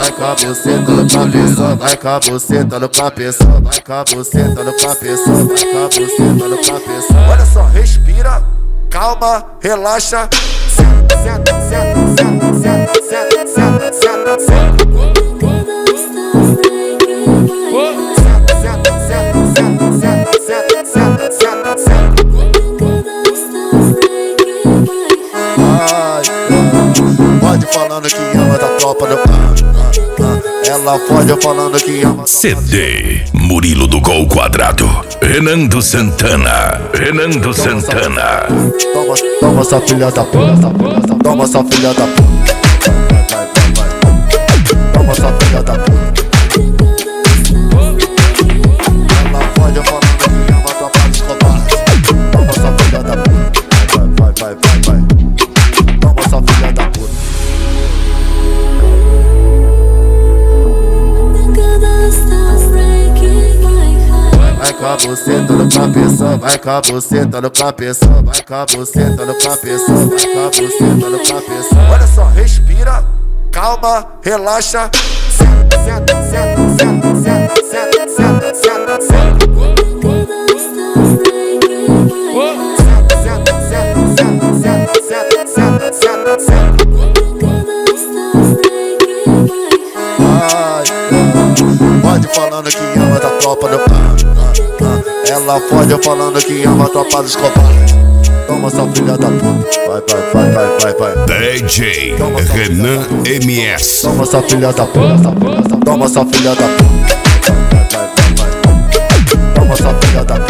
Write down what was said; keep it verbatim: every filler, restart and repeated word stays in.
vai com a buceta no cabeção, vai com a buceta no cabeção, vai com a buceta no cabeção, vai com a buceta no cabeção. Olha só, respira, calma, relaxa. Senta, senta, senta, senta, senta, senta, senta, senta. Pode falando que ama da tropa do ela pode falando que ama. C D Murilo do Gol Quadrado, Renan do Santana, Renan do Santana. Toma, toma essa filha da puta, toma essa filha da puta. Toma essa filha da puta. Ela pode falando que ama da tropa dos covardes. Toma essa filha da puta. Vai, vai, vai, vai. Toma essa filha da puta. Vai com a buceta no cabeção, vai com a buceta no cabeção, vai com a buceta no cabeção, vai com a buceta no cabeção. Olha só, respira, calma, relaxa. Senta, senta, senta, senta, senta, senta, senta, senta, senta. Senta, senta, senta, senta, senta, senta, senta. Pode falando que ama da tropa do ela pode falando que ama a tropa dos covardes. Toma essa filha da puta. Vai, vai, vai, vai, vai, vai. D J Renan M S. Toma essa filha da puta. Toma essa filha da puta. Vai, vai, vai, vai. Toma essa filha da puta.